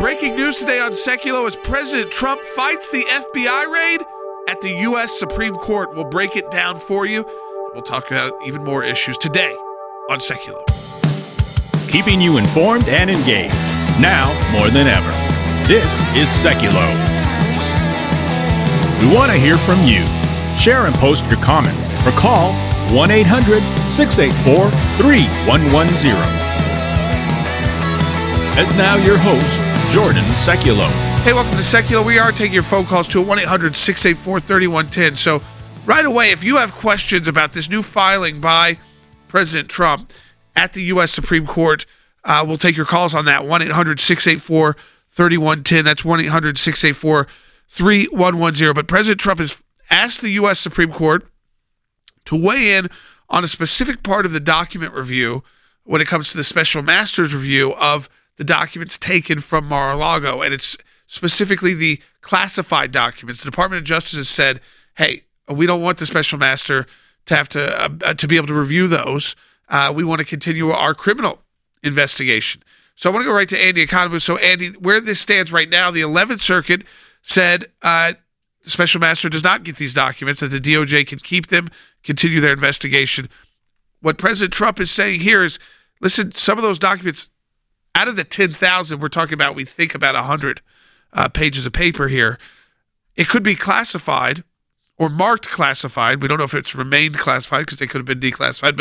Breaking news today on Seculo as President Trump fights the FBI raid at the U.S. Supreme Court. We'll break it down for you. We'll talk about even more issues today on Seculo. Keeping you informed and engaged, now more than ever. This is Seculo. We want to hear from you. Share and post your comments or call 1-800-684-3110. And now your host, Jordan Seculo. Hey, welcome to Seculo. We are taking your phone calls to 1-800-684-3110. So right away, if you have questions about this new filing by President Trump at the U.S. Supreme Court, we'll take your calls on that. 1-800-684-3110. That's 1-800-684-3110. But President Trump has asked the U.S. Supreme Court to weigh in on a specific part of the document review when it comes to the special master's review of the documents taken from Mar-a-Lago, and it's specifically the classified documents. The Department of Justice has said, hey, we don't want the special master to have to be able to review those. We want to continue our criminal investigation. So I want to go right to Andy Economist. So Andy, where this stands right now, the 11th Circuit said the special master does not get these documents, that the DOJ can keep them, continue their investigation. What President Trump is saying here is, listen, some of those documents, out of the 10,000 we're talking about, we think about 100 pages of paper here. It could be classified or marked classified. We don't know if it's remained classified because they could have been declassified.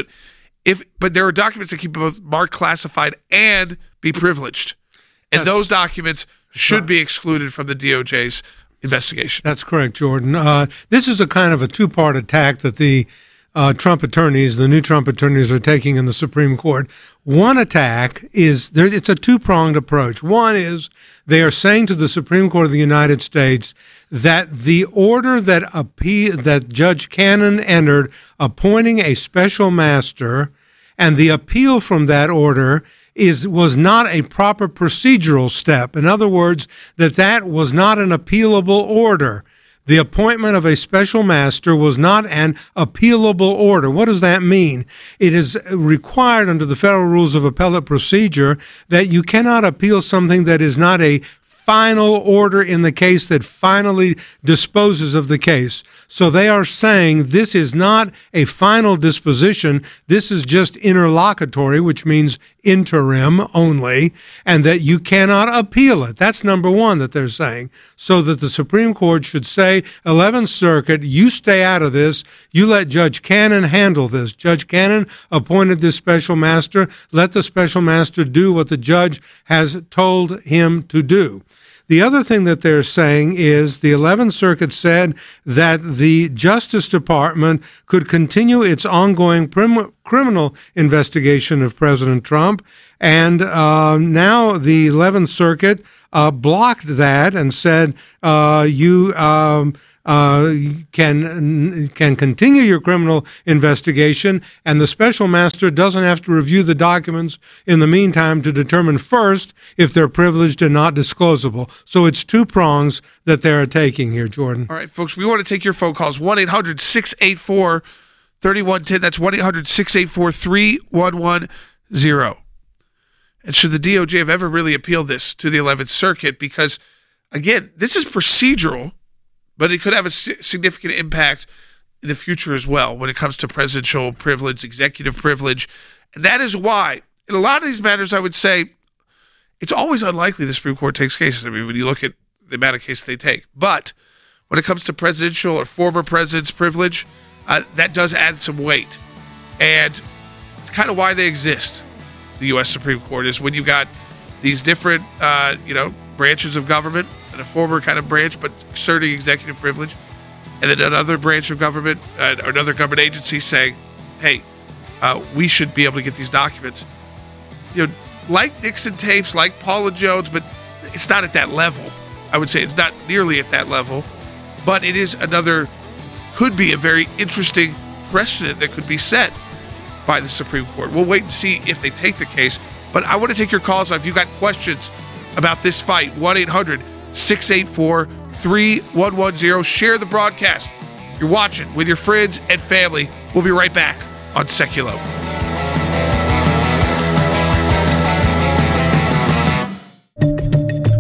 But there are documents that can be both marked classified and be privileged. And those documents should be excluded from the DOJ's investigation. That's correct, Jordan. This is a kind of a two-part attack that the Trump attorneys, the new Trump attorneys, are taking in the Supreme Court. One attack is, it's a two-pronged approach. One is they are saying to the Supreme Court of the United States that the order that Judge Cannon entered appointing a special master and the appeal from that order was not a proper procedural step. In other words, that was not an appealable order. The appointment of a special master was not an appealable order. What does that mean? It is required under the Federal Rules of Appellate Procedure that you cannot appeal something that is not a final order in the case that finally disposes of the case. So they are saying this is not a final disposition. This is just interlocutory, which means interim only, and that you cannot appeal it. That's number one that they're saying. So that the Supreme Court should say, 11th Circuit, you stay out of this. You let Judge Cannon handle this. Judge Cannon appointed this special master. Let the special master do what the judge has told him to do. The other thing that they're saying is the 11th Circuit said that the Justice Department could continue its ongoing criminal investigation of President Trump, and now the 11th Circuit blocked that and said you can continue your criminal investigation, and the special master doesn't have to review the documents in the meantime to determine first if they're privileged and not disclosable. So it's two prongs that they're taking here, Jordan. All right, folks, we want to take your phone calls. 1-800-684-3110. That's 1-800-684-3110. And should the DOJ have ever really appealed this to the 11th Circuit? Because, again, this is procedural, but it could have a significant impact in the future as well when it comes to presidential privilege, executive privilege. And that is why, in a lot of these matters, I would say it's always unlikely the Supreme Court takes cases. I mean, when you look at the amount of cases they take. But when it comes to presidential or former president's privilege, that does add some weight. And it's kind of why they exist, the U.S. Supreme Court, is when you've got these different, branches of government, and a former kind of branch, but exerting executive privilege, and then another branch of government, or another government agency saying, hey, we should be able to get these documents. Like Nixon tapes, like Paula Jones, but it's not at that level. I would say it's not nearly at that level, but it is could be a very interesting precedent that could be set by the Supreme Court. We'll wait and see if they take the case, but I want to take your calls if you've got questions about this fight. 1-800-684-3110. Share the broadcast. You're watching with your friends and family. We'll be right back on Seculo.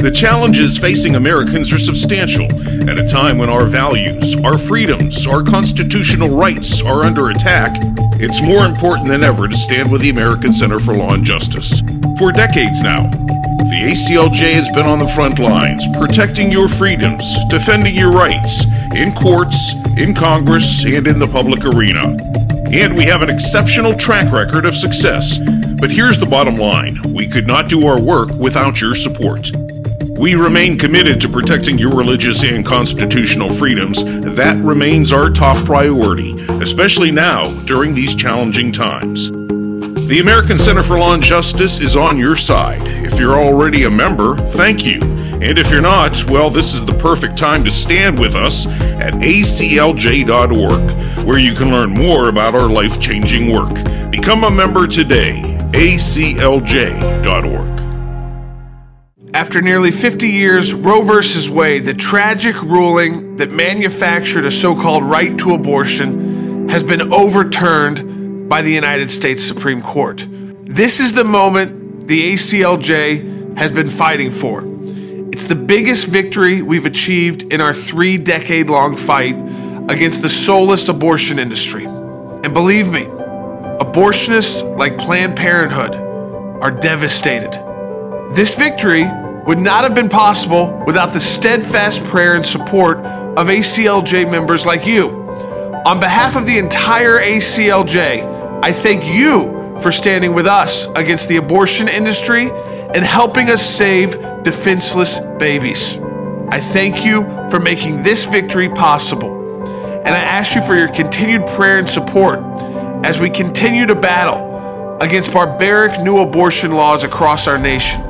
The challenges facing Americans are substantial at a time when our values, our freedoms, our constitutional rights are under attack. It's more important than ever to stand with the American Center for Law and Justice. For decades now, the ACLJ has been on the front lines, protecting your freedoms, defending your rights, in courts, in Congress, and in the public arena. And we have an exceptional track record of success. But here's the bottom line. We could not do our work without your support. We remain committed to protecting your religious and constitutional freedoms. That remains our top priority, especially now during these challenging times. The American Center for Law and Justice is on your side. If you're already a member, thank you. And if you're not, well, this is the perfect time to stand with us at aclj.org, where you can learn more about our life-changing work. Become a member today, aclj.org. After nearly 50 years, Roe v. Wade, the tragic ruling that manufactured a so-called right to abortion, has been overturned by the United States Supreme Court. This is the moment the ACLJ has been fighting for. It's the biggest victory we've achieved in our 3-decade-long fight against the soulless abortion industry. And believe me, abortionists like Planned Parenthood are devastated. This victory would not have been possible without the steadfast prayer and support of ACLJ members like you. On behalf of the entire ACLJ, I thank you for standing with us against the abortion industry and helping us save defenseless babies. I thank you for making this victory possible. And I ask you for your continued prayer and support as we continue to battle against barbaric new abortion laws across our nation.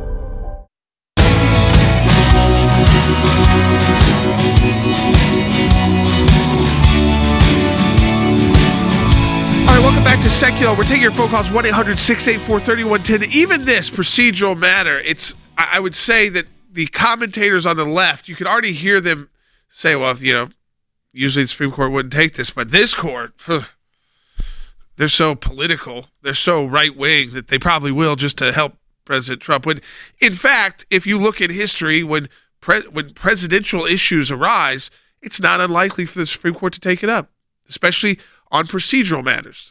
Welcome back to Secular. We're taking your phone calls, 1-800-684-3110. Even this procedural matter, I would say that the commentators on the left, you can already hear them say, well, usually the Supreme Court wouldn't take this, but this court, they're so political, they're so right-wing that they probably will just to help President Trump. When, in fact, if you look at history, when presidential issues arise, it's not unlikely for the Supreme Court to take it up, especially on procedural matters.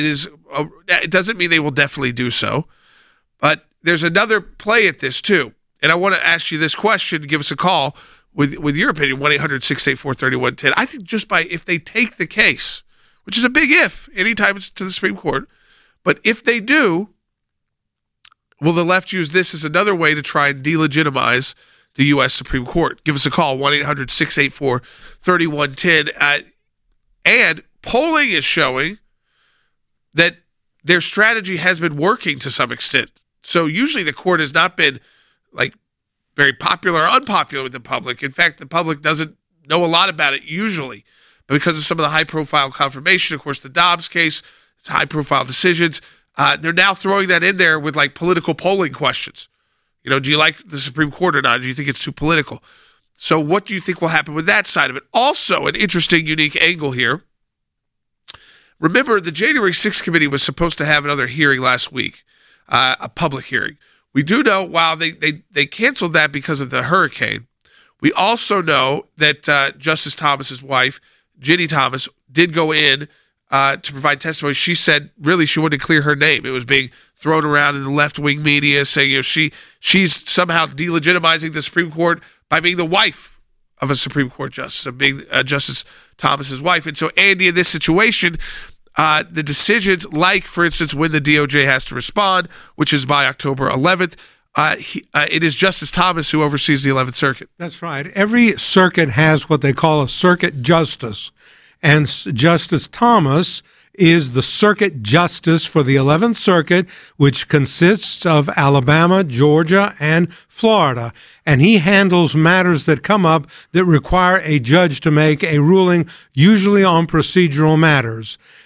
It doesn't mean they will definitely do so, but there's another play at this too. And I want to ask you this question. Give us a call with your opinion, 1-800-684-3110. I think just if they take the case, which is a big if, anytime it's to the Supreme Court, but if they do, will the left use this as another way to try and delegitimize the U.S. Supreme Court? Give us a call, 1-800-684-3110. And polling is showing that their strategy has been working to some extent. So usually the court has not been very popular or unpopular with the public. In fact, the public doesn't know a lot about it usually. But because of some of the high-profile confirmation, of course, the Dobbs case, it's high-profile decisions, they're now throwing that in there with political polling questions. Do you like the Supreme Court or not? Do you think it's too political? So what do you think will happen with that side of it? Also, an interesting, unique angle here. Remember, the January 6th committee was supposed to have another hearing last week, a public hearing. We do know, while they canceled that because of the hurricane, we also know that Justice Thomas's wife, Ginny Thomas, did go in to provide testimony. She said, really, she wanted to clear her name. It was being thrown around in the left-wing media, saying she's somehow delegitimizing the Supreme Court by being the wife of a Supreme Court justice, of being Justice Thomas's wife. And so, Andy, in this situation, the decisions, for instance, when the DOJ has to respond, which is by October 11th, it is Justice Thomas who oversees the 11th Circuit. That's right. Every circuit has what they call a circuit justice. And Justice Thomas is the circuit justice for the 11th Circuit, which consists of Alabama, Georgia, and Florida. And he handles matters that come up that require a judge to make a ruling, usually on procedural matters.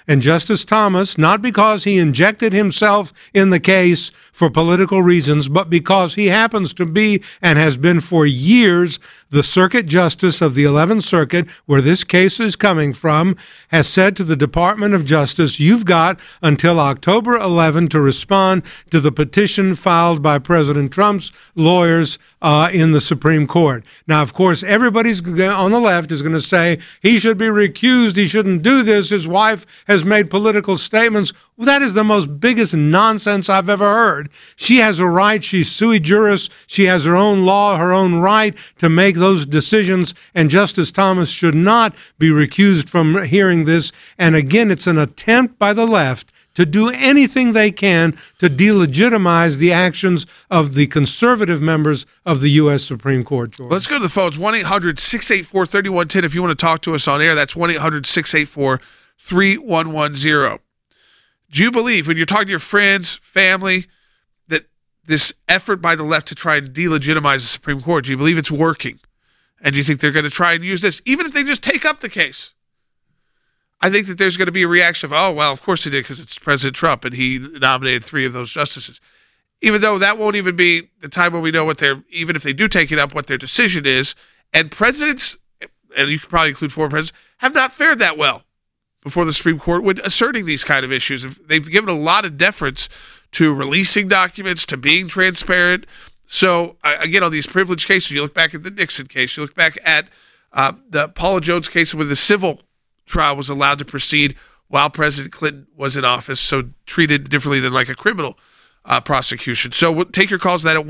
And Justice Thomas, not because he injected himself in the case for political reasons, but because he happens to be and has been for years the circuit justice of the 11th Circuit, where this case is coming from, has said to the Department of Justice, you've got until October 11 to respond to the petition filed by President Trump's lawyers in the Supreme Court. Now, of course, everybody's on the left is going to say he should be recused, he shouldn't do this, his wife has made political statements. Well, that is the most biggest nonsense I've ever heard. She has a right, she's sui juris, she has her own law, her own right to make those decisions, and Justice Thomas should not be recused from hearing this. And again, it's an attempt by the left to do anything they can to delegitimize the actions of the conservative members of the U.S. Supreme Court. George. Let's go to the phones. 1-800-684-3110. If you want to talk to us on air, that's 1-800-684-3110. Do you believe, when you're talking to your friends, family, that this effort by the left to try and delegitimize the Supreme Court, do you believe it's working? And do you think they're going to try and use this, even if they just take up the case? I think that there's going to be a reaction of, oh, well, of course he did because it's President Trump and he nominated 3 of those justices. Even though that won't even be the time when we know what even if they do take it up, what their decision is. And presidents, and you could probably include former presidents, have not fared that well before the Supreme Court when asserting these kind of issues. They've given a lot of deference to releasing documents, to being transparent. So, again, on these privileged cases, you look back at the Nixon case, you look back at the Paula Jones case where the civil trial was allowed to proceed while President Clinton was in office, so treated differently than like a criminal prosecution. So we'll take your calls on that at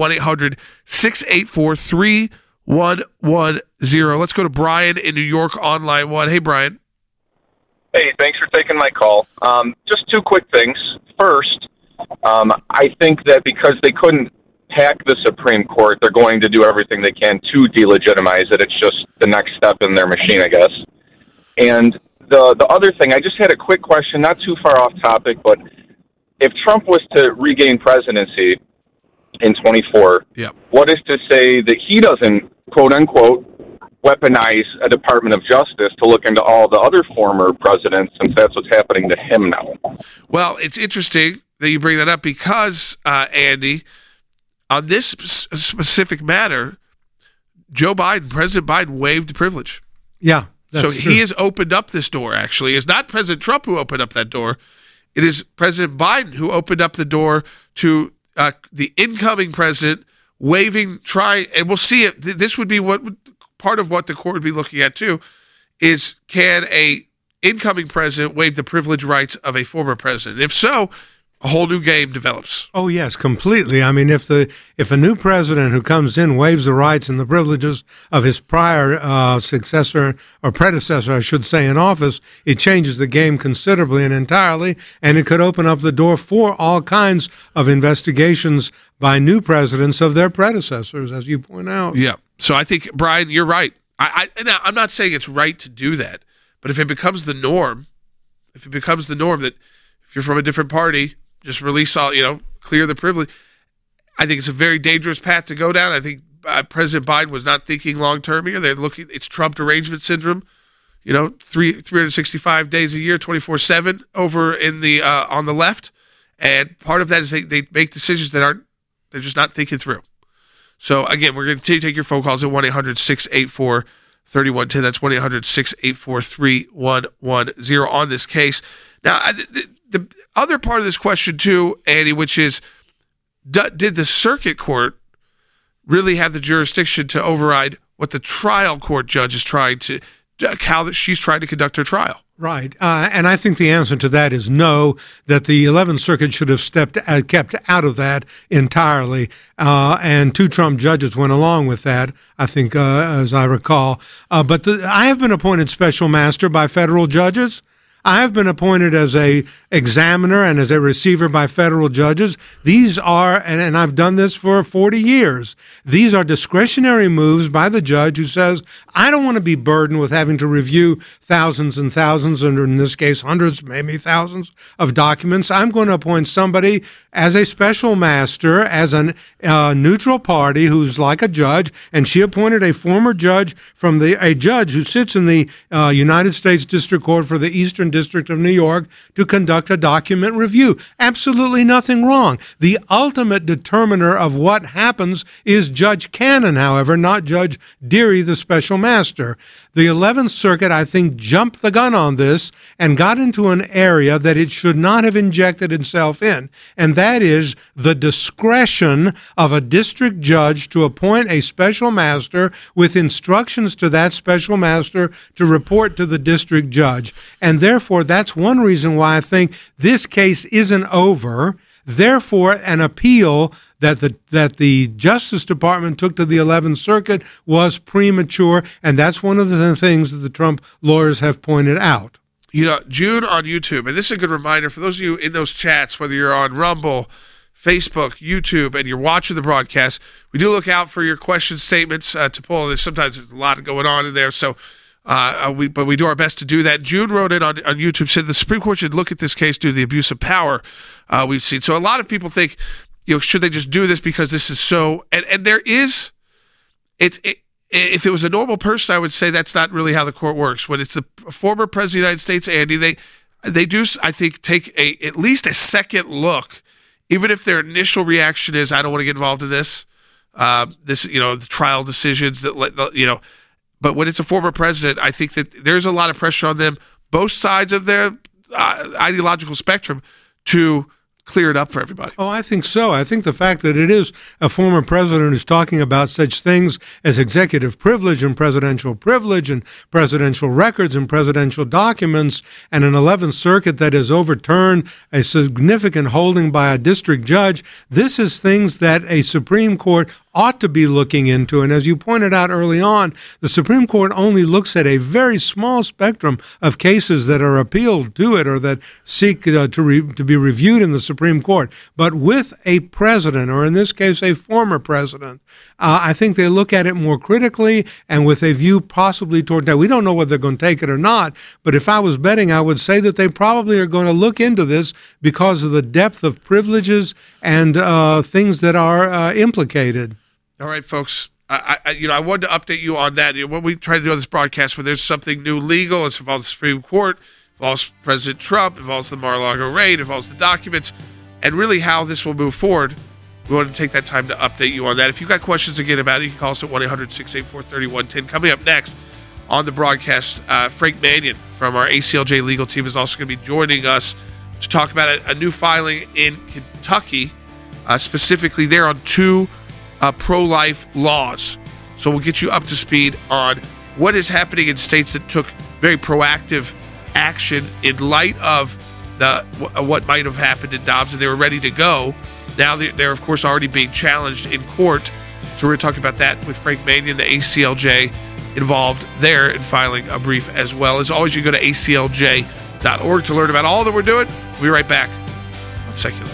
1-800-684-3110. Let's go to Brian in New York on line 1. Hey, Brian. Hey, thanks for taking my call. Just 2 quick things. First, I think that because they couldn't hack the Supreme Court, they're going to do everything they can to delegitimize it. It's just the next step in their machine, I guess. And the other thing, I just had a quick question, not too far off topic, but if Trump was to regain presidency in 24, what is to say that he doesn't, quote-unquote, weaponize a Department of Justice to look into all the other former presidents, since that's what's happening to him now? Well, it's interesting that you bring that up because, Andy, on this specific matter, President Biden waived the privilege. Yeah. So he has opened up this door, actually. It's not President Trump who opened up that door. It is President Biden who opened up the door to the incoming president waiving, and we'll see it. This would be part of what the court would be looking at, too, is can a incoming president waive the privilege rights of a former president? If so, a whole new game develops. Oh, yes, completely. I mean, if a new president who comes in waives the rights and the privileges of his prior successor or predecessor, I should say, in office, it changes the game considerably and entirely, and it could open up the door for all kinds of investigations by new presidents of their predecessors, as you point out. Yeah. So I think, Brian, you're right. I'm not saying it's right to do that, but if it becomes the norm, that if you're from a different party, just release all, clear the privilege. I think it's a very dangerous path to go down. I think President Biden was not thinking long term here. It's Trump derangement syndrome, 365 days a year, 24/7 over in the on the left. And part of that is they make decisions they're just not thinking through. So again, we're going to take your phone calls at 1-800-684-3110. That's 1-800-684-3110 on this case. Now, the other part of this question too, Andy, which is, did the circuit court really have the jurisdiction to override what the trial court judge is trying to, how she's trying to conduct her trial? Right. And I think the answer to that is no, that the 11th Circuit should have kept out of that entirely. And 2 Trump judges went along with that, I think, as I recall. But I have been appointed special master by federal judges. I have been appointed as a examiner and as a receiver by federal judges. These are, and I've done this for 40 years, these are discretionary moves by the judge who says, I don't want to be burdened with having to review thousands and thousands, and in this case, hundreds, maybe thousands of documents. I'm going to appoint somebody as a special master, as a neutral party who's like a judge, and she appointed a former judge from a judge who sits in the United States District Court for the Eastern District of New York to conduct a document review. Absolutely nothing wrong. The ultimate determiner of what happens is Judge Cannon, however, not Judge Dearie, the special master. The 11th Circuit, I think, jumped the gun on this and got into an area that it should not have injected itself in, and that is the discretion of a district judge to appoint a special master with instructions to that special master to report to the district judge. And therefore, that's one reason why I think this case isn't over. Therefore, an appeal that the Justice Department took to the 11th Circuit was premature, and that's one of the things that the Trump lawyers have pointed out. You know, June on YouTube, and this is a good reminder for those of you in those chats, whether you're on Rumble, Facebook, YouTube, and you're watching the broadcast, we do look out for your question statements to pull. Sometimes there's a lot going on in there, so but we do our best to do that. June wrote it on YouTube, said the Supreme Court should look at this case due to the abuse of power we've seen. So a lot of people think, should they just do this because this is so, and there is, if it was a normal person, I would say that's not really how the court works. When it's the former president of the United States, Andy, they do, I think, take at least a second look, even if their initial reaction is, I don't want to get involved in this, the trial decisions that, but when it's a former president, I think that there's a lot of pressure on them, both sides of their ideological spectrum, to clear it up for everybody. Oh, I think so. I think the fact that it is a former president who's talking about such things as executive privilege and presidential records and presidential documents, and an 11th Circuit that has overturned a significant holding by a district judge, this is things that a Supreme Court ought to be looking into. And as you pointed out early on, the Supreme Court only looks at a very small spectrum of cases that are appealed to it or that seek to be reviewed in the Supreme Court. But with a president, or in this case, a former president, I think they look at it more critically and with a view possibly toward that. We don't know whether they're going to take it or not, but if I was betting, I would say that they probably are going to look into this because of the depth of privileges and things that are implicated. All right, folks. I wanted to update you on that. When we try to do on this broadcast, when there's something new legal, it involves the Supreme Court, involves President Trump, involves the Mar-a-Lago raid, involves the documents, and really how this will move forward. We want to take that time to update you on that. If you've got questions again about it, you can call us at 1-800-684-3110. Coming up next on the broadcast, Frank Mannion from our ACLJ legal team is also going to be joining us to talk about a new filing in Kentucky, specifically there on two pro-life laws. So we'll get you up to speed on what is happening in states that took very proactive action in light of what might have happened in Dobbs, and they were ready to go. Now they're of course already being challenged in court. So we're going to talk about that with Frank Mannion, the ACLJ, involved there in filing a brief as well. As always, you go to aclj.org to learn about all that we're doing. We'll be right back on Secular.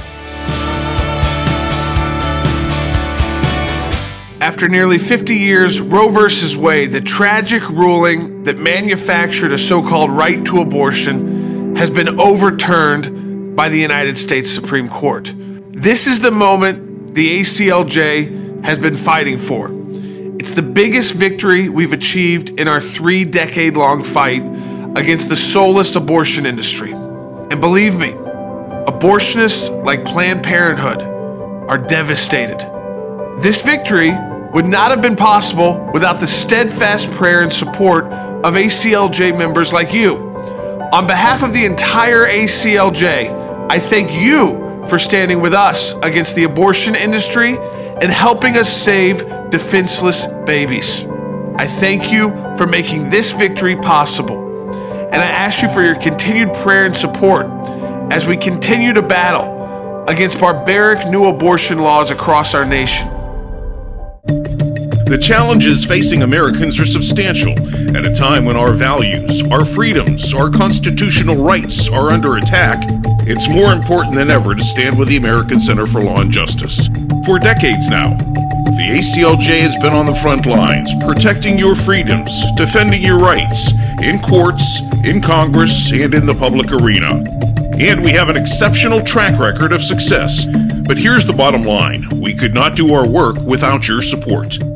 After nearly 50 years, Roe v. Wade, the tragic ruling that manufactured a so-called right to abortion, has been overturned by the United States Supreme Court. This is the moment the ACLJ has been fighting for. It's the biggest victory we've achieved in our 3-decade-long fight against the soulless abortion industry. And believe me, abortionists like Planned Parenthood are devastated. This victory would not have been possible without the steadfast prayer and support of ACLJ members like you. On behalf of the entire ACLJ, I thank you for standing with us against the abortion industry and helping us save defenseless babies. I thank you for making this victory possible. And I ask you for your continued prayer and support as we continue to battle against barbaric new abortion laws across our nation. The challenges facing Americans are substantial at a time when our values, our freedoms, our constitutional rights are under attack. It's more important than ever to stand with the American Center for Law and Justice. For decades now, the ACLJ has been on the front lines, protecting your freedoms, defending your rights, in courts, in Congress, and in the public arena. And we have an exceptional track record of success. But here's the bottom line. We could not do our work without your support.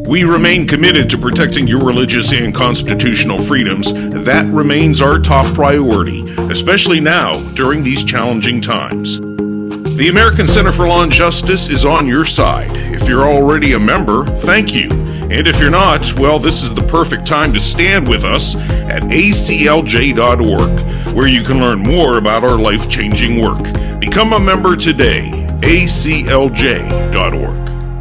We remain committed to protecting your religious and constitutional freedoms. That remains our top priority, especially now during these challenging times. The American Center for Law and Justice is on your side. If you're already a member, thank you. And if you're not, well, this is the perfect time to stand with us at aclj.org, where you can learn more about our life-changing work. Become a member today, aclj.org.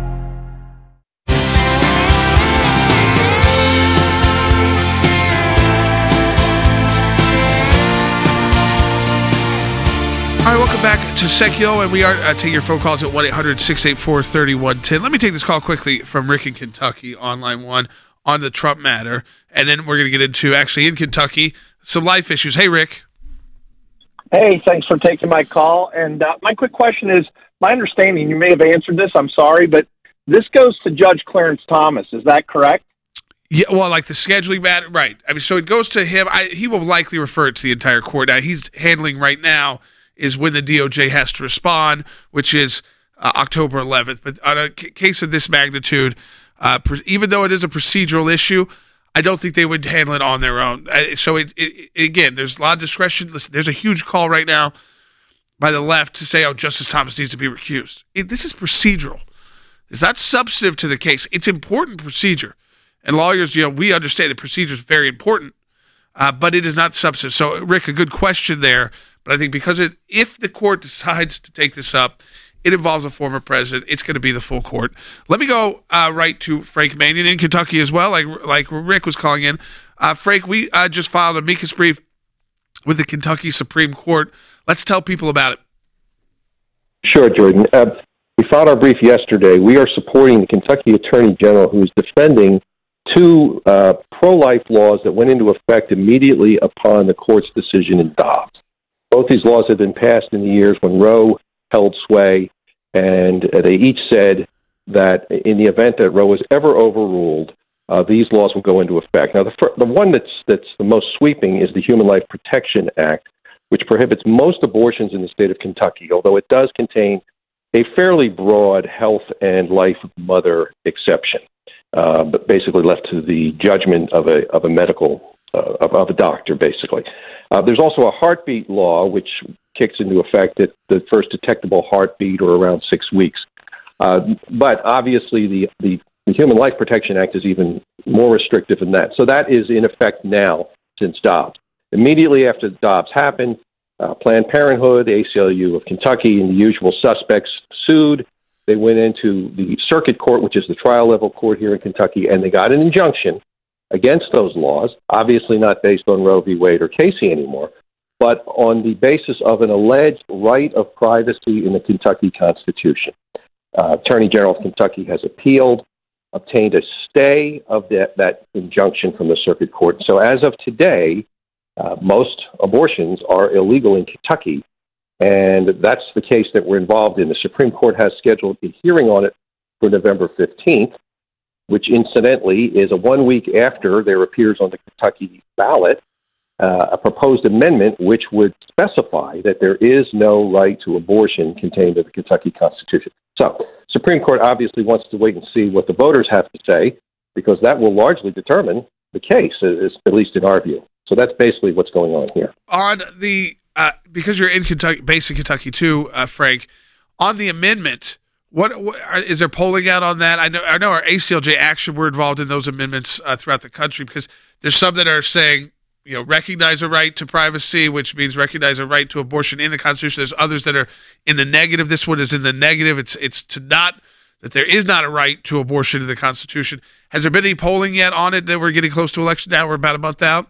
All right, welcome back to Seculo, and we are taking your phone calls at 1-800-684-3110. Let me take this call quickly from Rick in Kentucky on line 1 on the Trump matter, and then we're going to get into, actually in Kentucky, some life issues. Hey, Rick. Hey, thanks for taking my call. And my quick question is, my understanding, you may have answered this, I'm sorry, but this goes to Judge Clarence Thomas. Is that correct? Yeah, well, like the scheduling matter, right. I mean, so it goes to him. He will likely refer it to the entire court. Now, he's handling right now is when the DOJ has to respond, which is October 11th. But on a case of this magnitude, even though it is a procedural issue, I don't think they would handle it on their own. So, again, there's a lot of discretion. Listen, there's a huge call right now by the left to say, Justice Thomas needs to be recused. This is procedural. It's not substantive to the case. It's important procedure. And lawyers, we understand that procedure is very important, but it is not substantive. So, Rick, a good question there. But I think because if the court decides to take this up, it involves a former president. It's going to be the full court. Let me go right to Frank Manion in Kentucky as well, like Rick was calling in. Frank, we just filed an amicus brief with the Kentucky Supreme Court. Let's tell people about it. Sure, Jordan. We filed our brief yesterday. We are supporting the Kentucky Attorney General, who is defending two pro-life laws that went into effect immediately upon the court's decision in Dobbs. Both these laws have been passed in the years when Roe held sway, and they each said that in the event that Roe is ever overruled, these laws will go into effect. Now, the one that's the most sweeping is the Human Life Protection Act, which prohibits most abortions in the state of Kentucky, although it does contain a fairly broad health and life of the mother exception, but basically left to the judgment of a medical of a doctor, basically. There's also a heartbeat law, which kicks into effect at the first detectable heartbeat or around 6 weeks. But obviously, the Human Life Protection Act is even more restrictive than that. So that is in effect now since Dobbs. Immediately after Dobbs happened, Planned Parenthood, the ACLU of Kentucky, and the usual suspects sued. They went into the circuit court, which is the trial-level court here in Kentucky, and they got an injunction against those laws, obviously not based on Roe v. Wade or Casey anymore, but on the basis of an alleged right of privacy in the Kentucky Constitution. Attorney General of Kentucky has appealed, obtained a stay of that injunction from the circuit court. So as of today, most abortions are illegal in Kentucky, and that's the case that we're involved in. The Supreme Court has scheduled a hearing on it for November 15th, which incidentally is 1 week after there appears on the Kentucky ballot a proposed amendment which would specify that there is no right to abortion contained in the Kentucky Constitution. So, Supreme Court obviously wants to wait and see what the voters have to say, because that will largely determine the case, at least in our view. So that's basically what's going on here. On the because you're in Kentucky, based in Kentucky too, Frank, on the amendment, what is there polling out on that? I know our ACLJ Action, we're involved in those amendments throughout the country, because there's some that are saying, recognize a right to privacy, which means recognize a right to abortion in the Constitution. There's others that are in the negative. This one is in the negative. It's to not, that there is not a right to abortion in the Constitution. Has there been any polling yet on it that we're getting close to election now? We're about a month out.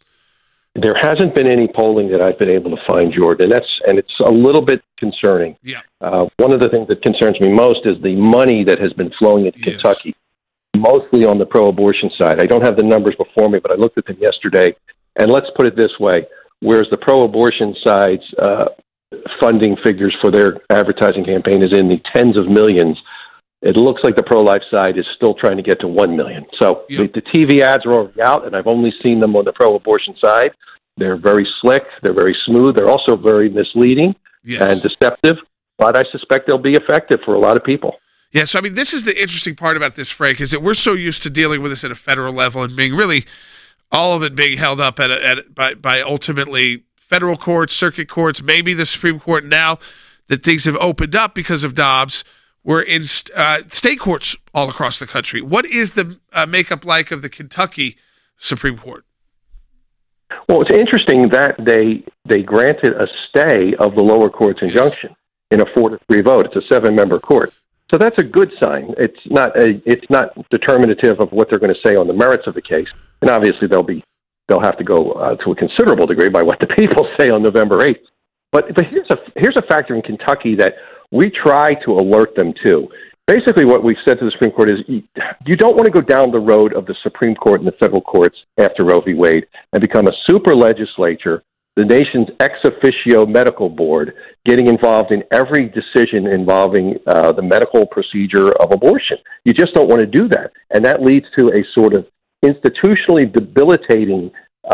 There hasn't been any polling that I've been able to find, Jordan, and it's a little bit concerning. Yeah. One of the things that concerns me most is the money that has been flowing into Kentucky, mostly on the pro-abortion side. I don't have the numbers before me, but I looked at them yesterday. And let's put it this way, whereas the pro-abortion side's funding figures for their advertising campaign is in the tens of millions, it looks like the pro-life side is still trying to get to 1 million. So the TV ads are already out, and I've only seen them on the pro-abortion side. They're very slick. They're very smooth. They're also very misleading and deceptive, but I suspect they'll be effective for a lot of people. Yeah, so I mean, this is the interesting part about this, Frank, is that we're so used to dealing with this at a federal level and being really all of it being held up by ultimately federal courts, circuit courts, maybe the Supreme Court. Now that things have opened up because of Dobbs, we're in state courts all across the country. What is the makeup like of the Kentucky Supreme Court? Well, it's interesting that they granted a stay of the lower court's injunction in a 4-3 vote. It's a 7-member court. So that's a good sign. It's not determinative of what they're going to say on the merits of the case. And obviously they'll have to go to a considerable degree by what the people say on November 8th. But here's a factor in Kentucky that we try to alert them to. Basically, what we've said to the Supreme Court is you don't want to go down the road of the Supreme Court and the federal courts after Roe v. Wade and become a super legislature, the nation's ex officio medical board, getting involved in every decision involving the medical procedure of abortion. You just don't want to do that. And that leads to a sort of institutionally debilitating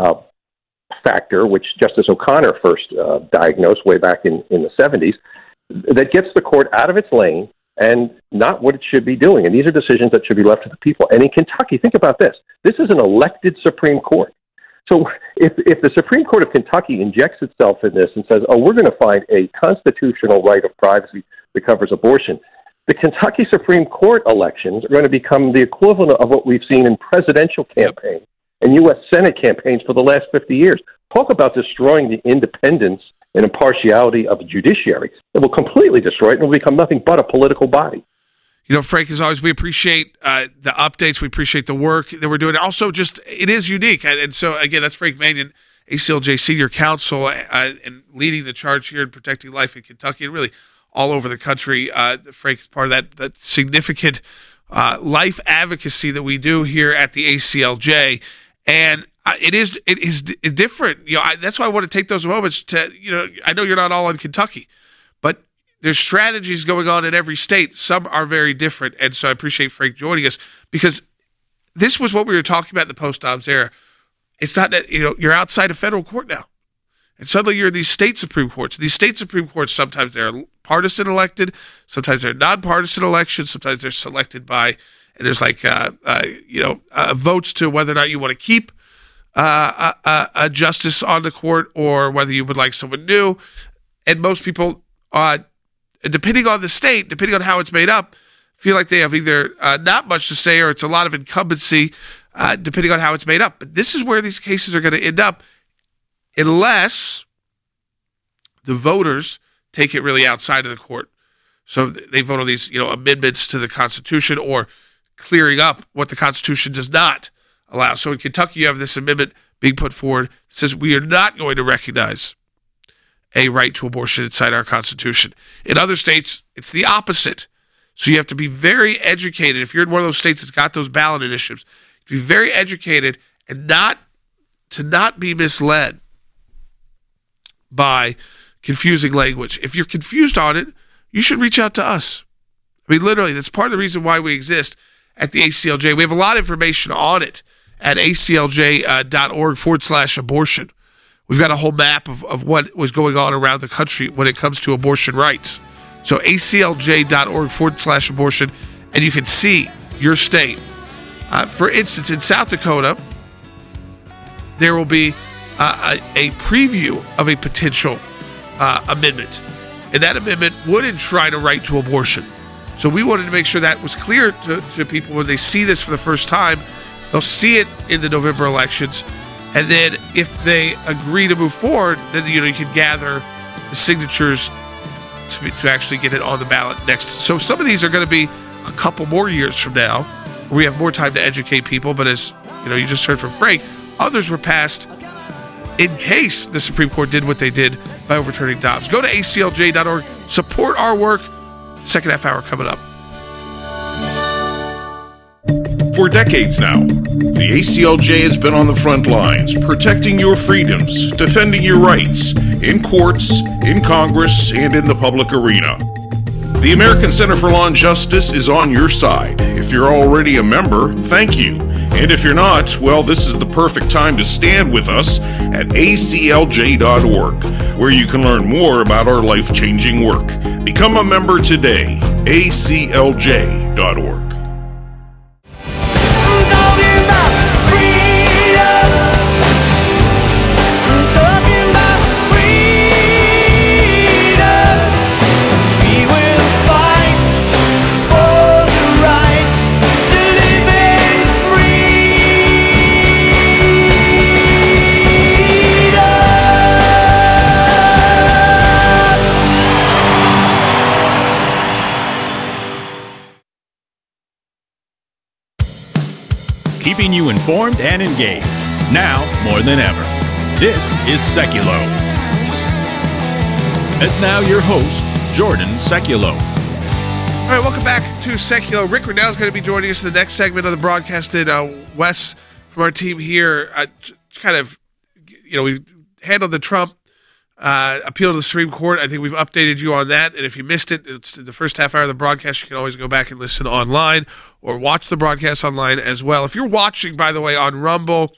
factor, which Justice O'Connor first diagnosed way back in the 70s, that gets the court out of its lane and not what it should be doing. And these are decisions that should be left to the people. And in Kentucky, think about this. This is an elected Supreme Court. So if the Supreme Court of Kentucky injects itself in this and says, we're going to find a constitutional right of privacy that covers abortion, the Kentucky Supreme Court elections are going to become the equivalent of what we've seen in presidential campaigns and U.S. Senate campaigns for the last 50 years. Talk about destroying the independence and impartiality of the judiciary. It will completely destroy it and will become nothing but a political body. You know, Frank, as always, we appreciate the updates. We appreciate the work that we're doing. Also, just it is unique. And so, again, that's Frank Manion, ACLJ Senior Counsel, and leading the charge here in protecting life in Kentucky and really all over the country. Frank is part of that significant life advocacy that we do here at the ACLJ. And it is different. You know, that's why I want to take those moments to, I know you're not all in Kentucky, but there's strategies going on in every state. Some are very different. And so I appreciate Frank joining us because this was what we were talking about in the post-Dobbs era. It's not that, you're outside of federal court now. And suddenly you're in these state Supreme Courts. These state Supreme Courts, sometimes they're partisan elected, sometimes they're nonpartisan elections, sometimes they're selected by, and there's votes to whether or not you want to keep a justice on the court or whether you would like someone new. And most people, depending on the state, depending on how it's made up, feel like they have either not much to say or it's a lot of incumbency, depending on how it's made up. But this is where these cases are going to end up unless the voters take it really outside of the court. So they vote on these, amendments to the Constitution or clearing up what the Constitution does not allow. So in Kentucky, you have this amendment being put forward that says we are not going to recognize a right to abortion inside our Constitution. In other states, it's the opposite. So you have to be very educated. If you're in one of those states that's got those ballot initiatives, to be very educated and not be misled by confusing language. If you're confused on it, you should reach out to us. I mean, literally, that's part of the reason why we exist at the ACLJ. We have a lot of information on it at aclj.org/abortion. We've got a whole map of what was going on around the country when it comes to abortion rights. So aclj.org/abortion, and you can see your state. For instance, in South Dakota, there will be a preview of a potential amendment. And that amendment would enshrine a right to abortion. So we wanted to make sure that was clear to people when they see this for the first time. They'll see it in the November elections. And then if they agree to move forward, then you can gather the signatures to actually get it on the ballot next. So some of these are going to be a couple more years from now. We have more time to educate people. But as you just heard from Frank, others were passed in case the Supreme Court did what they did by overturning Dobbs. Go to aclj.org. Support our work. Second half hour coming up. For decades now, the ACLJ has been on the front lines, protecting your freedoms, defending your rights, in courts, in Congress, and in the public arena. The American Center for Law and Justice is on your side. If you're already a member, thank you. And if you're not, well, this is the perfect time to stand with us at aclj.org, where you can learn more about our life-changing work. Become a member today. aclj.org. Keeping you informed and engaged. Now more than ever. This is Seculo. And now your host, Jordan Seculo. All right, welcome back to Seculo. Rick Grenell is going to be joining us in the next segment of the broadcast. And Wes from our team here, we've handled the Trump appeal to the Supreme Court. I think we've updated you on that. And if you missed it, it's the first half hour of the broadcast. You can always go back and listen online or watch the broadcast online as well. If you're watching, by the way, on Rumble,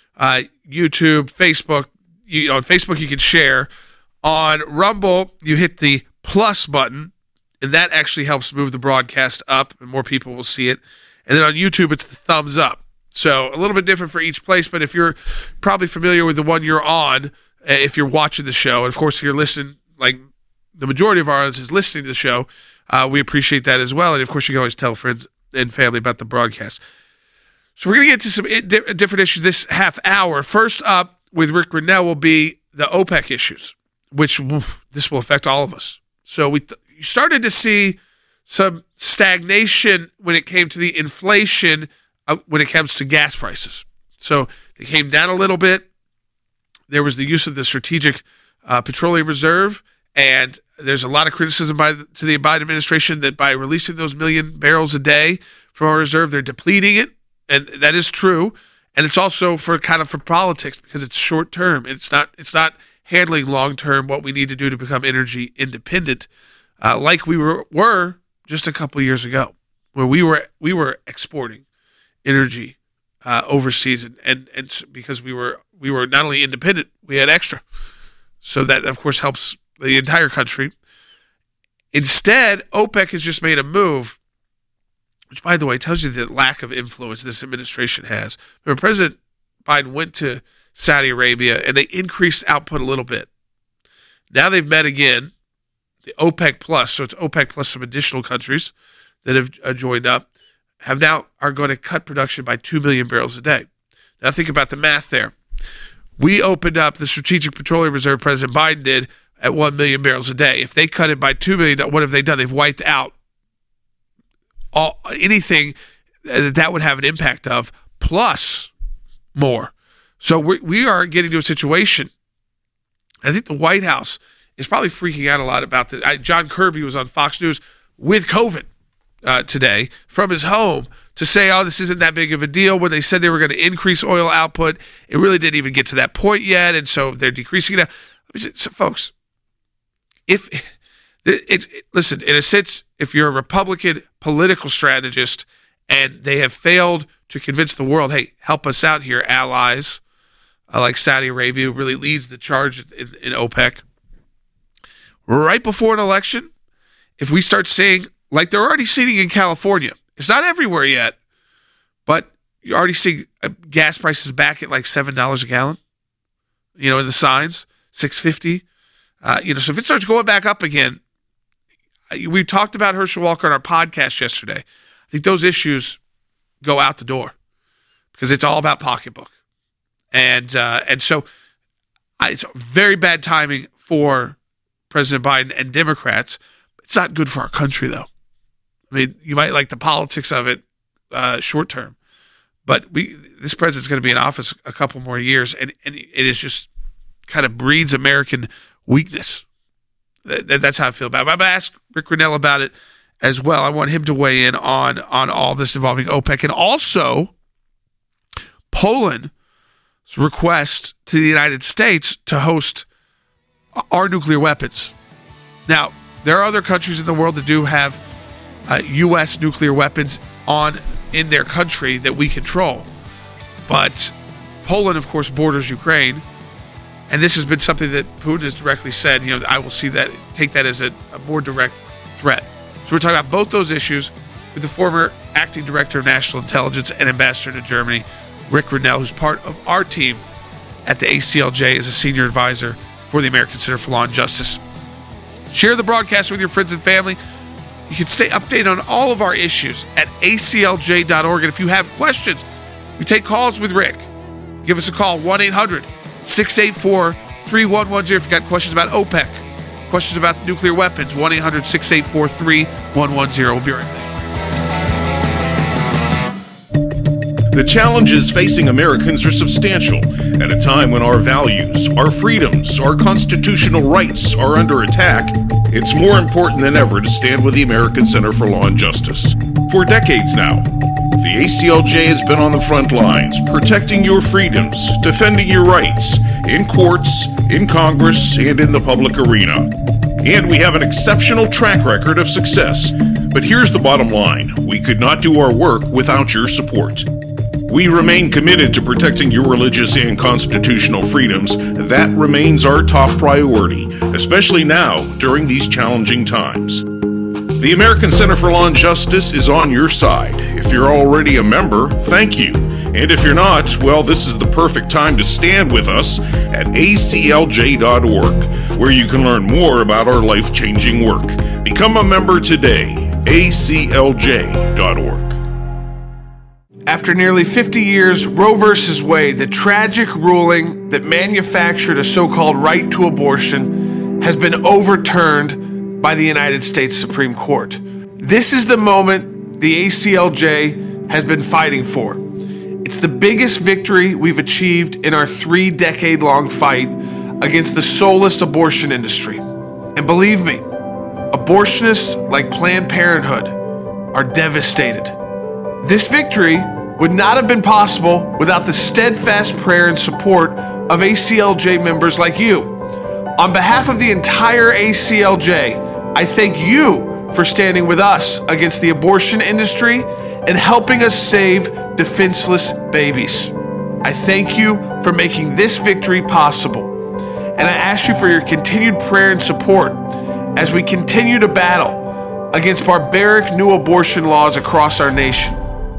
YouTube, Facebook, on Facebook you can share. On Rumble, you hit the plus button, and that actually helps move the broadcast up, and more people will see it. And then on YouTube, it's the thumbs up. So a little bit different for each place, but if you're probably familiar with the one you're on, if you're watching the show, and of course if you're listening, like the majority of our audience is listening to the show, we appreciate that as well. And of course you can always tell friends and family about the broadcast. So we're going to get to some different issues this half hour. First up with Rick Grenell will be the OPEC issues, which this will affect all of us. So we started to see some stagnation when it came to the inflation when it comes to gas prices. So they came down a little bit. There was the use of the Strategic Petroleum Reserve, and there's a lot of criticism to the Biden administration that by releasing those 1 million barrels a day from our reserve, they're depleting it, and that is true. And it's also for politics because it's short term. It's not handling long term what we need to do to become energy independent, like we were just a couple years ago, where we were exporting energy overseas, and because we were not only independent, we had extra. So that, of course, helps the entire country. Instead, OPEC has just made a move, which, by the way, tells you the lack of influence this administration has. Remember, President Biden went to Saudi Arabia, and they increased output a little bit. Now they've met again, the OPEC Plus, so it's OPEC plus some additional countries that have joined up, are going to cut production by 2 million barrels a day. Now think about the math there. We opened up the Strategic Petroleum Reserve, President Biden did, at 1 million barrels a day. If they cut it by 2 million, what have they done? They've wiped out anything that would have an impact of, plus more. So we are getting to a situation, I think the White House is probably freaking out a lot about this. John Kirby was on Fox News with COVID today from his home to say, this isn't that big of a deal. When they said they were going to increase oil output, it really didn't even get to that point yet, and so they're decreasing it. So, folks, listen, in a sense, if you're a Republican political strategist and they have failed to convince the world, hey, help us out here, allies, like Saudi Arabia, who really leads the charge in OPEC, right before an election, if we start seeing, like they're already seeing in California, it's not everywhere yet, but you're already seeing gas prices back at like $7 a gallon, in the signs, $6.50. So if it starts going back up again, we talked about Herschel Walker on our podcast yesterday. I think those issues go out the door because it's all about pocketbook. And so it's very bad timing for President Biden and Democrats. It's not good for our country, though. I mean, you might like the politics of it short term, but this president's going to be in office a couple more years, and it is just kind of breeds American weakness. That's how I feel about it. I'm going to ask Rick Grenell about it as well. I want him to weigh in on all this involving OPEC, and also Poland's request to the United States to host our nuclear weapons. Now, there are other countries in the world that do have U.S. nuclear weapons in their country that we control. But Poland, of course, borders Ukraine. And this has been something that Putin has directly said, I will take that as a more direct threat. So we're talking about both those issues with the former acting director of national intelligence and ambassador to Germany, Rick Grenell, who's part of our team at the ACLJ as a senior advisor for the American Center for Law and Justice. Share the broadcast with your friends and family. You can stay updated on all of our issues at aclj.org. And if you have questions, we take calls with Rick. Give us a call, 1-800-684-3110. If you've got questions about OPEC, questions about nuclear weapons, 1-800-684-3110. We'll be right back. The challenges facing Americans are substantial at a time when our values, our freedoms, our constitutional rights are under attack. It's more important than ever to stand with the American Center for Law and Justice. For decades now, the ACLJ has been on the front lines, protecting your freedoms, defending your rights, in courts, in Congress, and in the public arena. And we have an exceptional track record of success. But here's the bottom line. We could not do our work without your support. We remain committed to protecting your religious and constitutional freedoms. That remains our top priority, especially now during these challenging times. The American Center for Law and Justice is on your side. If you're already a member, thank you. And if you're not, well, this is the perfect time to stand with us at aclj.org, where you can learn more about our life-changing work. Become a member today, aclj.org. After nearly 50 years, Roe v. Wade, the tragic ruling that manufactured a so-called right to abortion, has been overturned by the United States Supreme Court. This is the moment the ACLJ has been fighting for. It's the biggest victory we've achieved in our 3-decade-long fight against the soulless abortion industry. And believe me, abortionists like Planned Parenthood are devastated. This victory would not have been possible without the steadfast prayer and support of ACLJ members like you. On behalf of the entire ACLJ, I thank you for standing with us against the abortion industry and helping us save defenseless babies. I thank you for making this victory possible. And I ask you for your continued prayer and support as we continue to battle against barbaric new abortion laws across our nation.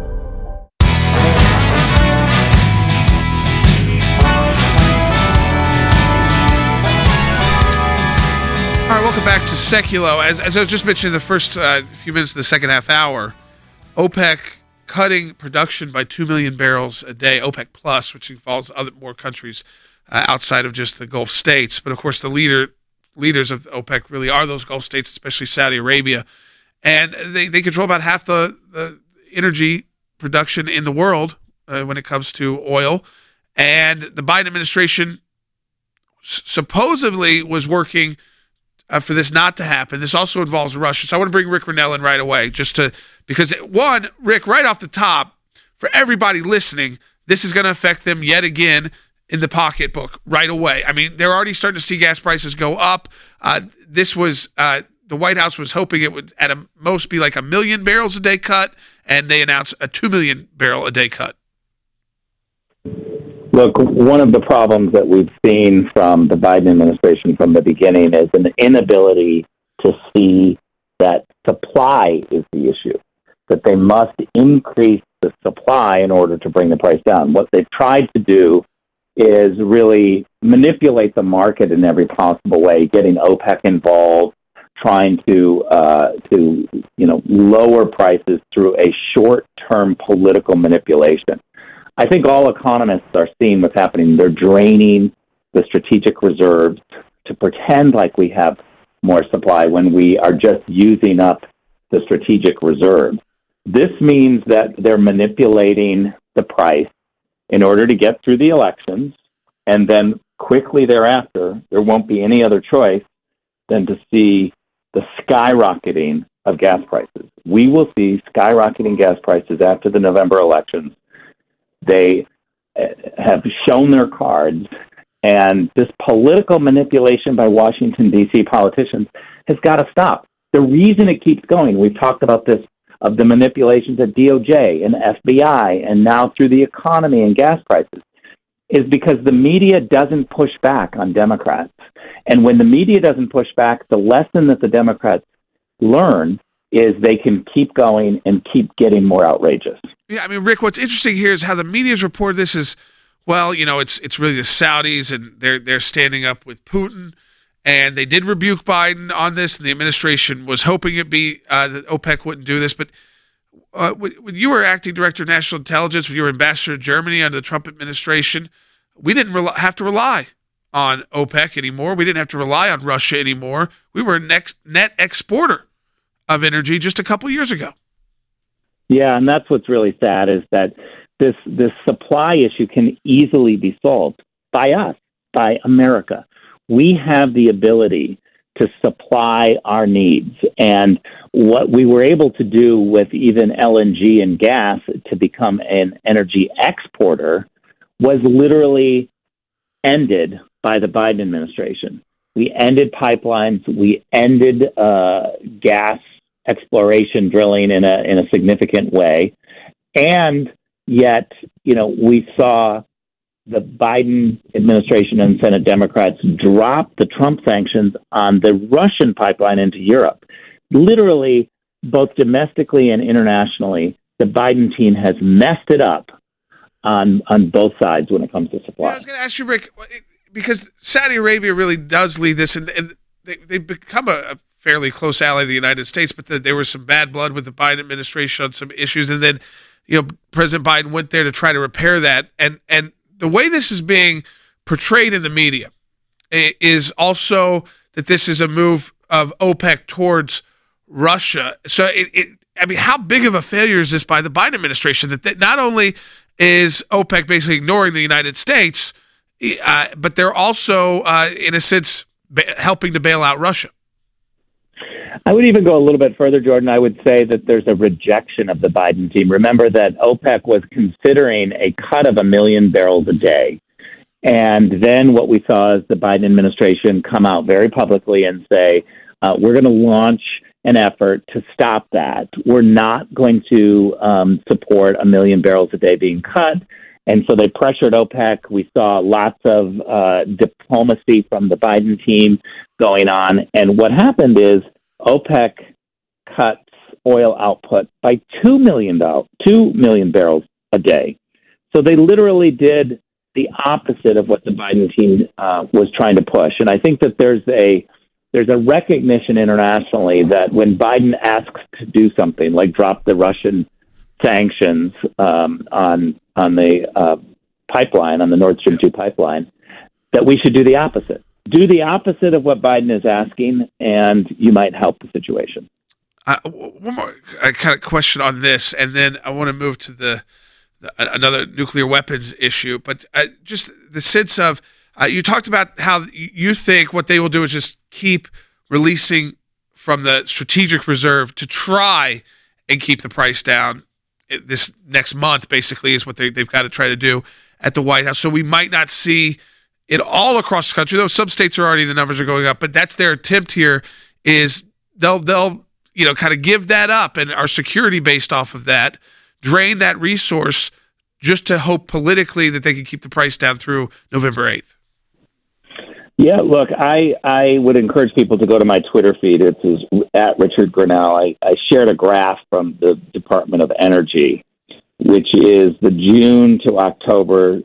All right, welcome back to Seculo. As I was just mentioning in the first few minutes of the second half hour, OPEC cutting production by 2 million barrels a day, OPEC Plus, which involves more countries outside of just the Gulf states. But of course, the leaders of OPEC really are those Gulf states, especially Saudi Arabia. And they control about half the energy production in the world when it comes to oil. And the Biden administration supposedly was working for this not to happen. This also involves Russia. So I want to bring Rick Grenell in right away, because one, Rick, right off the top, for everybody listening, this is going to affect them yet again in the pocketbook right away. I mean, they're already starting to see gas prices go up. This was the White House was hoping it would at a most be like 1 million barrels a day cut, and they announced a 2 million barrel a day cut. Look, one of the problems that we've seen from the Biden administration from the beginning is an inability to see that supply is the issue, that they must increase the supply in order to bring the price down. What they've tried to do is really manipulate the market in every possible way, getting OPEC involved, trying to lower prices through a short-term political manipulation. I think all economists are seeing what's happening. They're draining the strategic reserves to pretend like we have more supply when we are just using up the strategic reserves. This means that they're manipulating the price in order to get through the elections, and then quickly thereafter, there won't be any other choice than to see the skyrocketing of gas prices. We will see skyrocketing gas prices after the November elections. They have shown their cards, and this political manipulation by Washington, D.C. politicians has got to stop. The reason it keeps going, we've talked about this, of the manipulations at DOJ and FBI and now through the economy and gas prices, is because the media doesn't push back on Democrats. And when the media doesn't push back, the lesson that the Democrats learn is they can keep going and keep getting more outrageous. Yeah, I mean, Rick, what's interesting here is how the media's reported this is, well, it's really the Saudis, and they're standing up with Putin, and they did rebuke Biden on this, and the administration was hoping it be that OPEC wouldn't do this. But when you were acting director of national intelligence, when you were ambassador to Germany under the Trump administration, we didn't have to rely on OPEC anymore. We didn't have to rely on Russia anymore. We were a net exporter of energy just a couple years ago. Yeah, and that's what's really sad is that this supply issue can easily be solved by us, by America. We have the ability to supply our needs. And what we were able to do with even LNG and gas to become an energy exporter was literally ended by the Biden administration. We ended pipelines. We ended gas exploration drilling in a significant way. And yet, we saw the Biden administration and Senate Democrats drop the Trump sanctions on the Russian pipeline into Europe. Literally, both domestically and internationally, the Biden team has messed it up on both sides when it comes to supply. Yeah, I was going to ask you, Rick, because Saudi Arabia really does lead this, and they've become a fairly close ally of the United States, but there was some bad blood with the Biden administration on some issues, and then President Biden went there to try to repair that, and the way this is being portrayed in the media is also that this is a move of OPEC towards Russia. So, how big of a failure is this by the Biden administration that not only is OPEC basically ignoring the United States, but they're also, in a sense, helping to bail out Russia? I would even go a little bit further, Jordan. I would say that there's a rejection of the Biden team. Remember that OPEC was considering a cut of 1 million barrels a day. And then what we saw is the Biden administration come out very publicly and say, we're going to launch an effort to stop that. We're not going to support 1 million barrels a day being cut. And so they pressured OPEC. We saw lots of diplomacy from the Biden team going on. And what happened is OPEC cuts oil output by 2 million barrels a day. So they literally did the opposite of what the Biden team was trying to push. And I think that there's a recognition internationally that when Biden asks to do something like drop the Russian sanctions on the pipeline, on the Nord Stream 2 pipeline, that we should do the opposite. Do the opposite of what Biden is asking, and you might help the situation. One more kind of question on this, and then I want to move to another nuclear weapons issue. But just the sense of you talked about how you think what they will do is just keep releasing from the strategic reserve to try and keep the price down. This next month, basically, is what they've got to try to do at the White House. So we might not see it all across the country, though some states are already, the numbers are going up, but that's their attempt here is they'll kind of give that up and our security based off of that, drain that resource just to hope politically that they can keep the price down through November 8th. Yeah, look, I would encourage people to go to my Twitter feed. It's at Richard Grinnell. I shared a graph from the Department of Energy, which is the June to October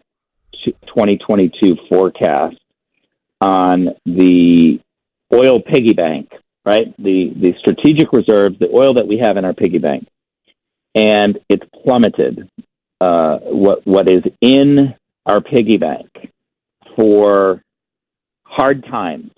2022 forecast on the oil piggy bank, right? The strategic reserves, the oil that we have in our piggy bank. And it's plummeted. What is in our piggy bank for hard times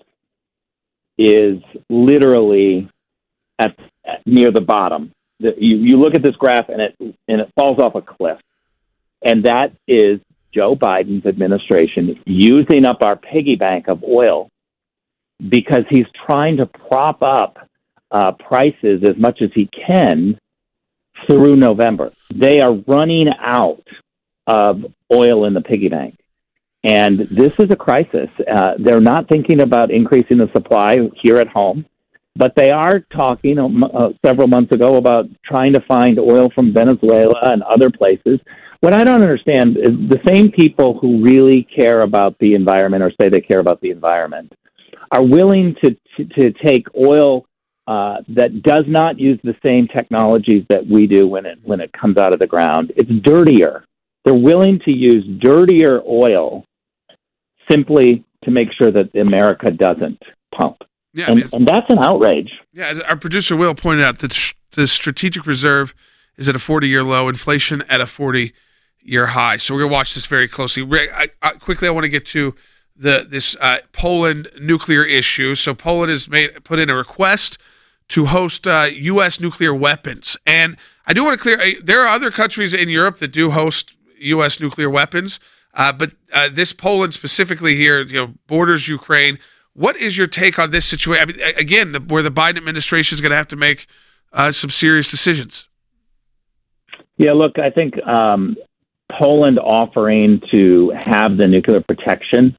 is literally at near the bottom. You look at this graph and it falls off a cliff. And that is Joe Biden's administration using up our piggy bank of oil because he's trying to prop up prices as much as he can through November. They are running out of oil in the piggy bank. And this is a crisis. They're not thinking about increasing the supply here at home, but they are talking several months ago about trying to find oil from Venezuela and other places. What I don't understand is the same people who really care about the environment or say they care about the environment are willing to take oil that does not use the same technologies that we do when it comes out of the ground. It's dirtier. They're willing to use dirtier oil simply to make sure that America doesn't pump. Yeah, and that's an outrage. Yeah, as our producer Will pointed out, the strategic reserve is at a 40-year low, inflation at a 40-year high. So we're going to watch this very closely. Rick, quickly, I want to get to this Poland nuclear issue. So Poland has put in a request to host U.S. nuclear weapons. And I do want to clear, there are other countries in Europe that do host U.S. nuclear weapons, but this Poland specifically here, borders Ukraine. What is your take on this situation? I mean, again, where the Biden administration is going to have to make some serious decisions. Yeah, look, I think Poland offering to have the nuclear protection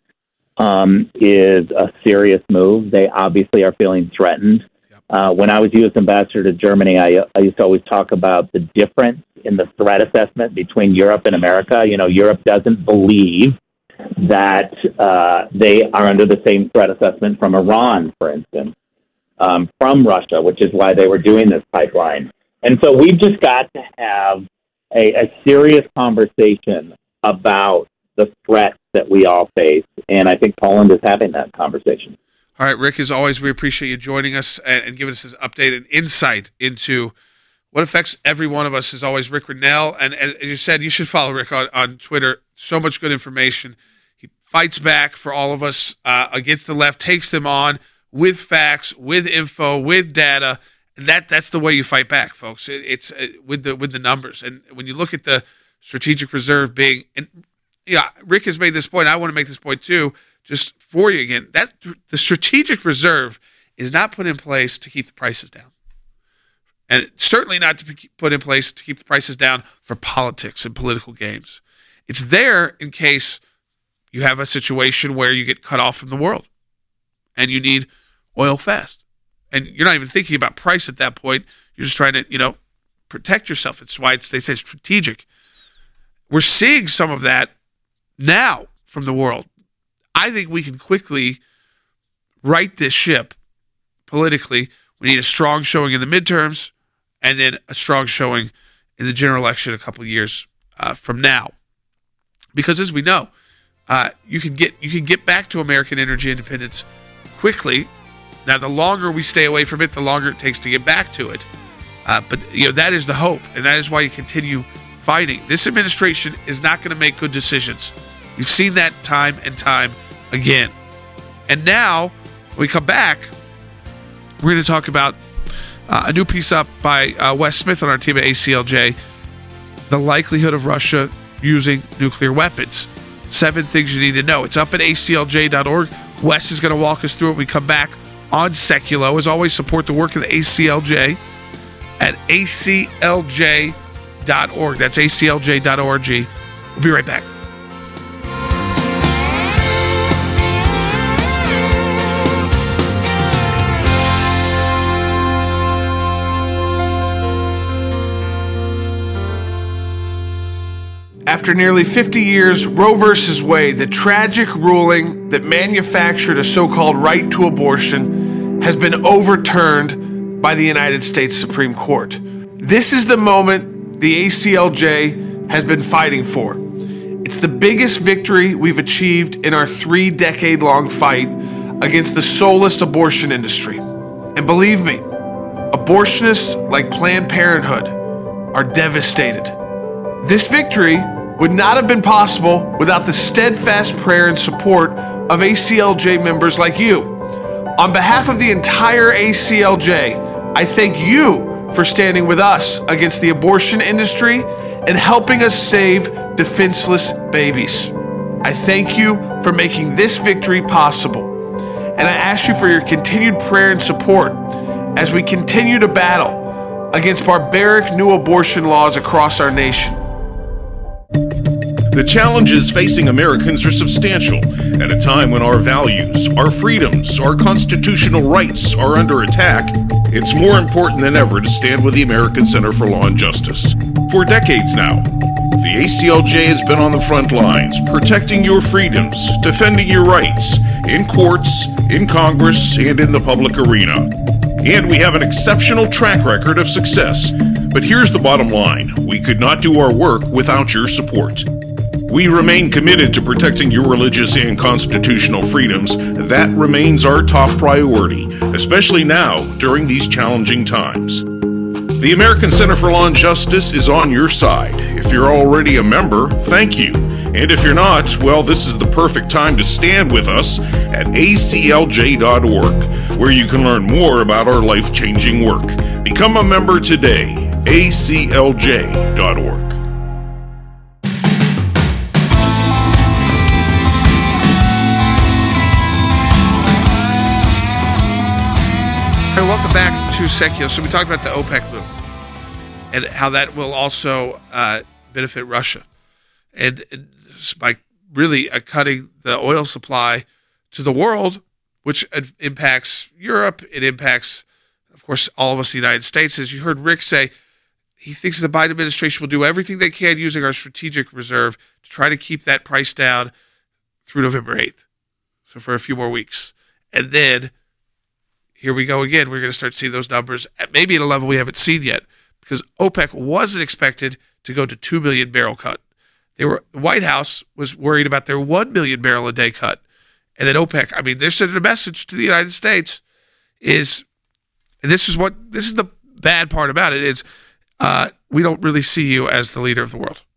is a serious move. They obviously are feeling threatened. When I was U.S. ambassador to Germany, I used to always talk about the difference in the threat assessment between Europe and America. Europe doesn't believe that they are under the same threat assessment from Iran, for instance, from Russia, which is why they were doing this pipeline. And so we've just got to have a serious conversation about the threats that we all face. And I think Poland is having that conversation. All right, Rick, as always, we appreciate you joining us and giving us this update and insight into what affects every one of us. As always, Rick Grenell. And as you said, you should follow Rick on Twitter. So much good information. He fights back for all of us against the left, takes them on with facts, with info, with data. And that's the way you fight back, folks. It's with the numbers. And when you look at the strategic reserve being, and Rick has made this point. I want to make this point too. Just for you again, that the strategic reserve is not put in place to keep the prices down. And it's certainly not to be put in place to keep the prices down for politics and political games. It's there in case you have a situation where you get cut off from the world and you need oil fast. And you're not even thinking about price at that point. You're just trying to, protect yourself. It's why they say strategic. We're seeing some of that now from the world. I think we can quickly right this ship politically. We need a strong showing in the midterms and then a strong showing in the general election a couple of years from now. Because as we know, you can get back to American energy independence quickly. Now, the longer we stay away from it, the longer it takes to get back to it. But that is the hope, and that is why you continue fighting. This administration is not going to make good decisions. We've seen that time and time again. And now, when we come back, we're going to talk about a new piece up by Wes Smith on our team at ACLJ, the likelihood of Russia using nuclear weapons. 7 things you need to know. It's up at aclj.org. Wes is going to walk us through it when we come back on Seculo. As always, support the work of the ACLJ at aclj.org. That's aclj.org. We'll be right back. After nearly 50 years, Roe v. Wade, the tragic ruling that manufactured a so-called right to abortion, has been overturned by the United States Supreme Court. This is the moment the ACLJ has been fighting for. It's the biggest victory we've achieved in our 3-decade-long fight against the soulless abortion industry. And believe me, abortionists like Planned Parenthood are devastated. This victory would not have been possible without the steadfast prayer and support of ACLJ members like you. On behalf of the entire ACLJ, I thank you for standing with us against the abortion industry and helping us save defenseless babies. I thank you for making this victory possible. And I ask you for your continued prayer and support as we continue to battle against barbaric new abortion laws across our nation. The challenges facing Americans are substantial at a time when our values, our freedoms, our constitutional rights are under attack. It's more important than ever to stand with the American Center for Law and Justice. For decades now, the ACLJ has been on the front lines, protecting your freedoms, defending your rights, in courts, in Congress, and in the public arena. And we have an exceptional track record of success. But here's the bottom line. We could not do our work without your support. We remain committed to protecting your religious and constitutional freedoms. That remains our top priority, especially now during these challenging times. The American Center for Law and Justice is on your side. If you're already a member, thank you. And if you're not, well, this is the perfect time to stand with us at aclj.org, where you can learn more about our life-changing work. Become a member today, aclj.org. Hey, welcome back to Secular. So we talked about the OPEC move and how that will also benefit Russia. And by really cutting the oil supply to the world, which impacts Europe, it impacts, of course, all of us in the United States. As you heard Rick say, he thinks the Biden administration will do everything they can using our strategic reserve to try to keep that price down through November 8th. So for a few more weeks. And then here we go again. We're going to start seeing those numbers at maybe at a level we haven't seen yet, because OPEC wasn't expected to go to 2 million barrel cut. The White House was worried about their 1 million barrel a day cut. And then OPEC, I mean, they're sending a message to the United States and this is the bad part about it is we don't really see you as the leader of the world.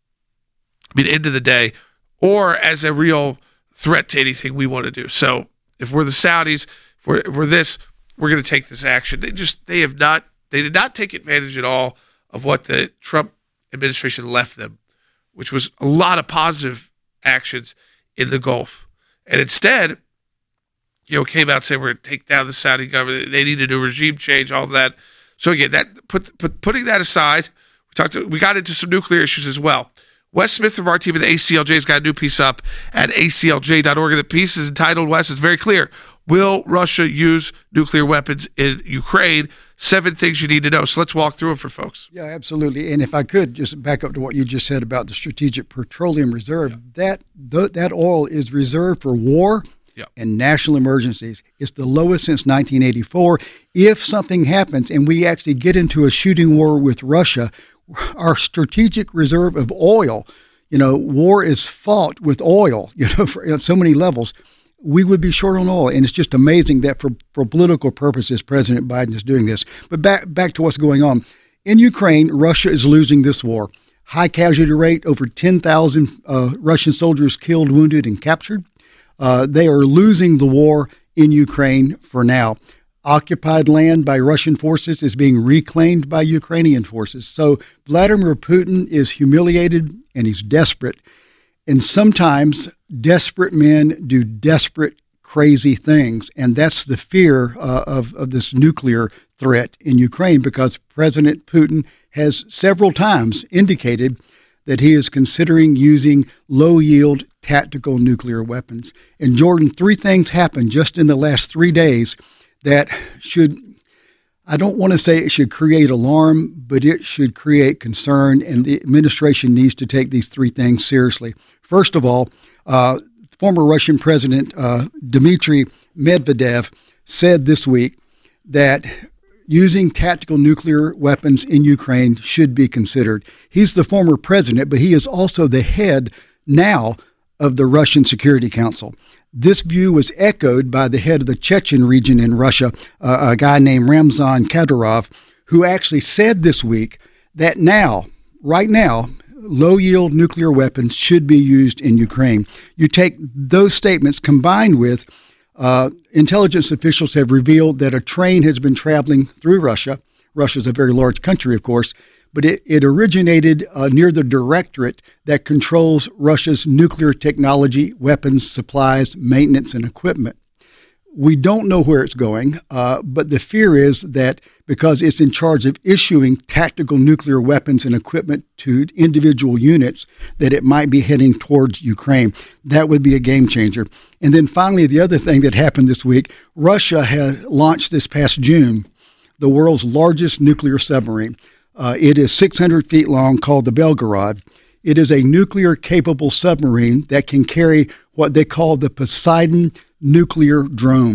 I mean, end of the day, or as a real threat to anything we want to do. So if we're the Saudis, if we're this, we're going to take this action. They did not take advantage at all of what the Trump administration left them, which was a lot of positive actions in the Gulf. And instead, came out saying we're going to take down the Saudi government. They need to do regime change, all of that. So again, putting that aside, we got into some nuclear issues as well. Wes Smith from our team at the ACLJ has got a new piece up at aclj.org. The piece is entitled, Wes, it's very clear. Will Russia use nuclear weapons in Ukraine? 7 things you need to know. So let's walk through them for folks. Yeah, absolutely. And if I could just back up to what you just said about the Strategic Petroleum Reserve, that oil is reserved for war and national emergencies. It's the lowest since 1984. If something happens and we actually get into a shooting war with Russia, our strategic reserve of oil, war is fought with oil, for so many levels. We would be short on oil, and it's just amazing that for political purposes, President Biden is doing this. But back to what's going on. In Ukraine, Russia is losing this war. High casualty rate, over 10,000 Russian soldiers killed, wounded, and captured. They are losing the war in Ukraine for now. Occupied land by Russian forces is being reclaimed by Ukrainian forces. So Vladimir Putin is humiliated, and he's desperate. And sometimes desperate men do desperate, crazy things. And that's the fear of this nuclear threat in Ukraine, because President Putin has several times indicated that he is considering using low-yield tactical nuclear weapons. And Jordan, 3 things happened just in the last 3 days that I don't want to say it should create alarm, but it should create concern, and the administration needs to take these 3 things seriously. First of all, former Russian President Dmitry Medvedev said this week that using tactical nuclear weapons in Ukraine should be considered. He's the former president, but he is also the head now of the Russian Security Council. This view was echoed by the head of the Chechen region in Russia, a guy named Ramzan Kadyrov, who actually said this week that right now, low-yield nuclear weapons should be used in Ukraine. You take those statements combined with intelligence officials have revealed that a train has been traveling through Russia. Russia's a very large country, of course, but it originated near the directorate that controls Russia's nuclear technology, weapons, supplies, maintenance, and equipment. We don't know where it's going, but the fear is that because it's in charge of issuing tactical nuclear weapons and equipment to individual units, that it might be heading towards Ukraine. That would be a game changer. And then finally, the other thing that happened this week, Russia has launched this past June the world's largest nuclear submarine. It is 600 feet long, called the Belgorod. It is a nuclear-capable submarine that can carry what they call the Poseidon nuclear drone.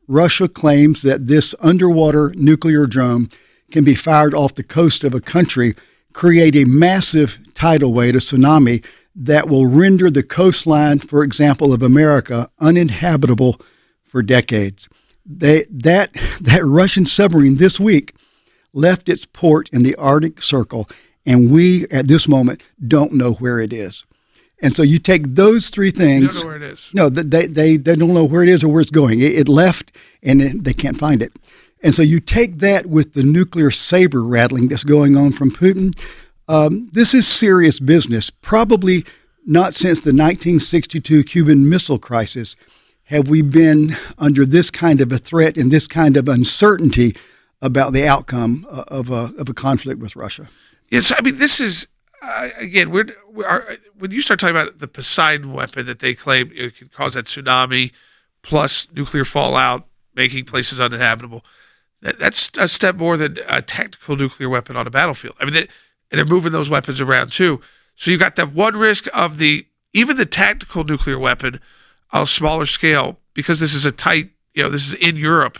Russia claims that this underwater nuclear drone can be fired off the coast of a country, create a massive tidal wave, a tsunami, that will render the coastline, for example, of America uninhabitable for decades. That Russian submarine this week left its port in the Arctic Circle, and we, at this moment, don't know where it is. And so you take those three things. You don't know where it is. No, they don't know where it is or where it's going. It left, and they can't find it. And so you take that with the nuclear saber rattling that's going on from Putin. This is serious business. Probably not since the 1962 Cuban Missile Crisis have we been under this kind of a threat and this kind of uncertainty about the outcome of a conflict with Russia. Yes, I mean, this is, again, when you start talking about the Poseidon weapon that they claim it could cause that tsunami, plus nuclear fallout, making places uninhabitable, that's a step more than a tactical nuclear weapon on a battlefield. I mean, they're moving those weapons around too. So you've got that one risk of even the tactical nuclear weapon on a smaller scale, because this is a tight, this is in Europe.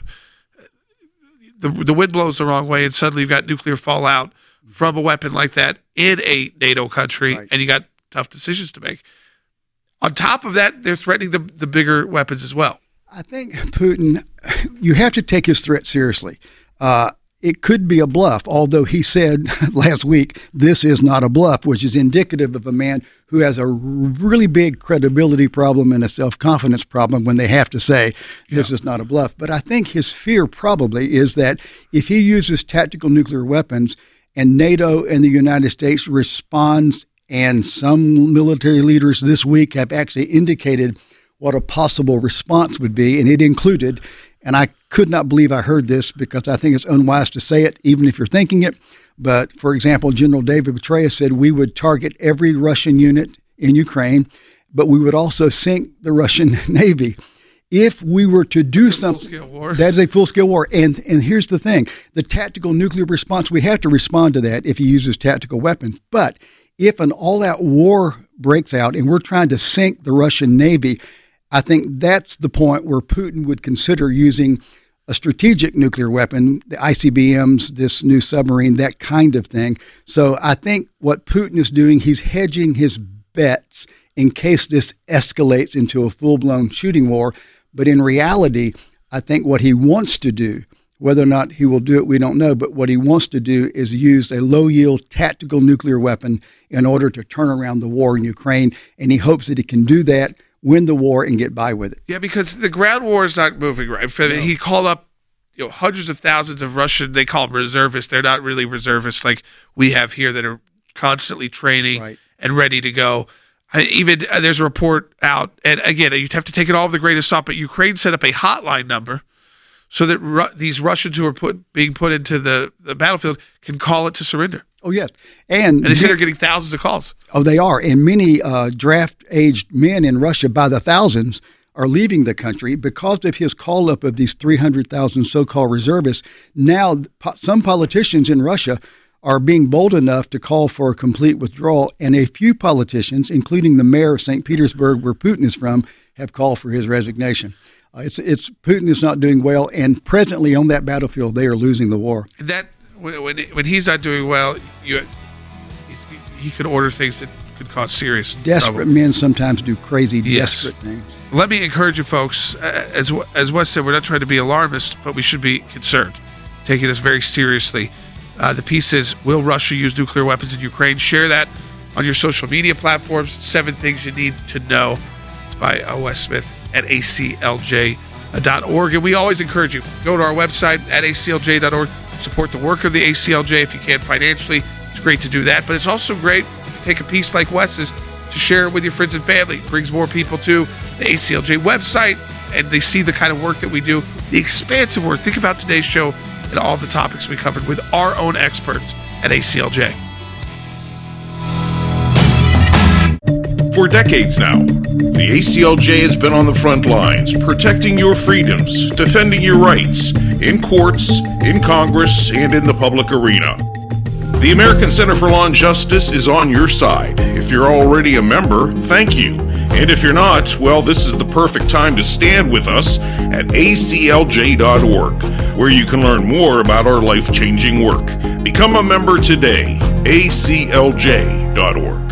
The wind blows the wrong way, and suddenly you've got nuclear fallout from a weapon like that in a NATO country, right. And you got tough decisions to make. On top of that, they're threatening the bigger weapons as well. I think Putin, you have to take his threat seriously. It could be a bluff, although he said last week, this is not a bluff, which is indicative of a man who has a really big credibility problem and a self-confidence problem when they have to say this is not a bluff. But I think his fear probably is that if he uses tactical nuclear weapons and NATO and the United States responds, and some military leaders this week have actually indicated what a possible response would be, and it included, and I could not believe I heard this because I think it's unwise to say it, even if you're thinking it. But, for example, General David Petraeus said we would target every Russian unit in Ukraine, but we would also sink the Russian Navy. If we were to do something, that's a full-scale war. And here's the thing. The tactical nuclear response, we have to respond to that if he uses tactical weapons. But if an all-out war breaks out and we're trying to sink the Russian Navy, I think that's the point where Putin would consider using a strategic nuclear weapon, the ICBMs, this new submarine, that kind of thing. So I think what Putin is doing, he's hedging his bets in case this escalates into a full-blown shooting war. But in reality, I think what he wants to do, whether or not he will do it, we don't know, but what he wants to do is use a low-yield tactical nuclear weapon in order to turn around the war in Ukraine, and he hopes that he can do that, win the war, and get by with it. Yeah, because the ground war is not moving, right? No. He called up hundreds of thousands of Russian, they call them reservists. They're not really reservists like we have here that are constantly training and ready to go. There's a report out, and again, you'd have to take it all with a grain of salt, but Ukraine set up a hotline number so that these Russians who are being put into the battlefield can call it to surrender. Oh, yes. And they say they're getting thousands of calls. Oh, they are. And many draft-aged men in Russia, by the thousands, are leaving the country because of his call-up of these 300,000 so-called reservists. Now, some politicians in Russia are being bold enough to call for a complete withdrawal, and a few politicians, including the mayor of St. Petersburg, where Putin is from, have called for his resignation. It's Putin is not doing well, and presently on that battlefield, they are losing the war. That when he's not doing well, he could order things that could cause serious desperate trouble. Men sometimes do crazy, desperate things. Let me encourage you folks, as Wes said, we're not trying to be alarmist, but we should be concerned, taking this very seriously. The piece is, will Russia use nuclear weapons in Ukraine? Share that on your social media platforms. 7 Things You Need to Know. It's by Wes Smith at aclj.org. And we always encourage you, go to our website at aclj.org. Support the work of the ACLJ if you can financially. It's great to do that. But it's also great to take a piece like Wes's to share it with your friends and family. It brings more people to the ACLJ website, and they see the kind of work that we do, the expansive work. Think about today's show and all the topics we covered with our own experts at ACLJ. For decades now, the ACLJ has been on the front lines, protecting your freedoms, defending your rights, in courts, in Congress, and in the public arena. The American Center for Law and Justice is on your side. If you're already a member, thank you. And if you're not, well, this is the perfect time to stand with us at aclj.org, where you can learn more about our life-changing work. Become a member today, aclj.org.